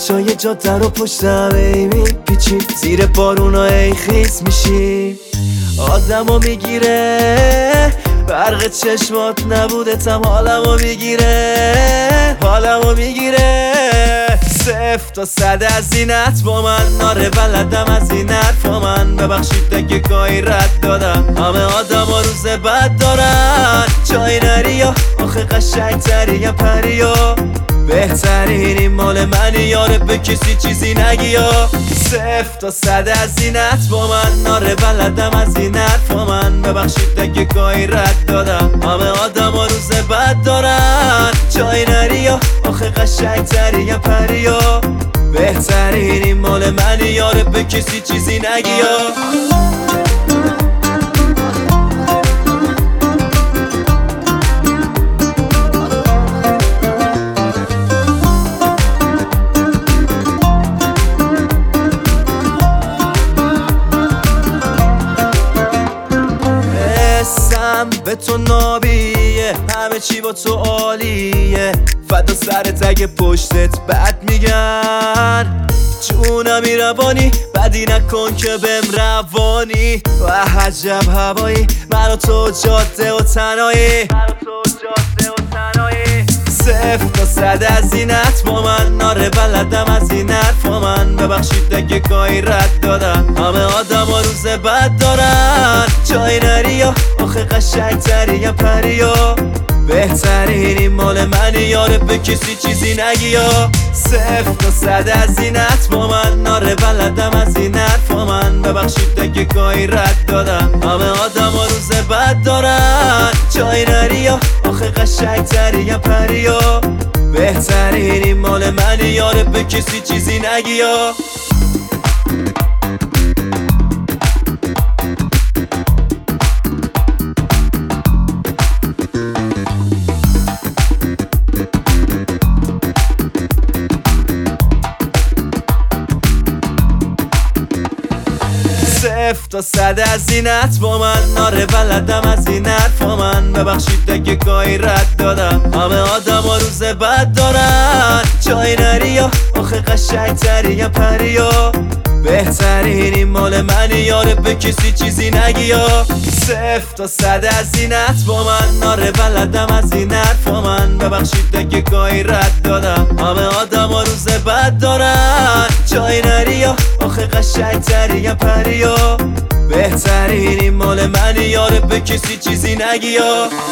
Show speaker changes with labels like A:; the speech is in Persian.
A: پیچای جاده رو پشتم ای میپیچی، زیر بارونا ای خیس میشی. آدمو میگیره برق چشمات، نبودتم حالمو میگیره، حالمو میگیره. 0 تا 100 از اینت با من، ناره بلدم از این حرفا من. ببخشید اگه گاهی رد دادم، همه آدم ها روز بد دارن. جای نریا آخه قشنگتری یا پریا، بهترین این مال منی یاره، به کسی چیزی نگی یا. 0 تا 100 از اینت با من، ناره بلدم از این حرفا من. ببخشید اگه گاهی رد دادم، همه آدم ها روز بد دارن. جای نریا آخه قشنگتری یا پریا، بهترین این مال منی یاره، به کسی چیزی نگی یا. به تو نابیه، همه چی با تو عالیه. فدا سرت اگه پشتت بد میگن، جونمی روانی بدی نکن که بهم روانی. و عجب هوایی من و تو جاده و تنهایی، 0 تا 100 از اینت با من، ناره بلدم از این حرفا من. ببخشید اگه گاهی رد دادم، همه آدم ها روز بد دارن. جای نریا آخه قشنگتری یا پریا، بهترین این مال منی یاره، به کسی چیزی نگی یا. 0 تا 100 از اینت با من، ناره بلدم از این حرفا من. ببخشید اگه گاهی رد دادم، همه آدم ها روز بد دارن. جای نریا آخه قشنگتری یا پریا، بهترین این مال منی یاره، به کسی چیزی نگی یا. صفر تا 100 از اینت با من، ناره بلدم از این حرفا من. ببخشید اگه گاهی رد دادم، همه آدم ها روز بد دارن. جای نریا آخه قشنگتری یا پریا، بهترین این مال منی یاره، به کسی چیزی نگی یا. 0 تا 100 از اینت با من، ناره بلدم از این حرفا من. ببخشید اگه گاهی رد دادم، همه آدم ها روز بد دارن. جای نریا آخه قشنگتری یا پریا، بهترین این مال منی یاره، به کسی چیزی نگی یا.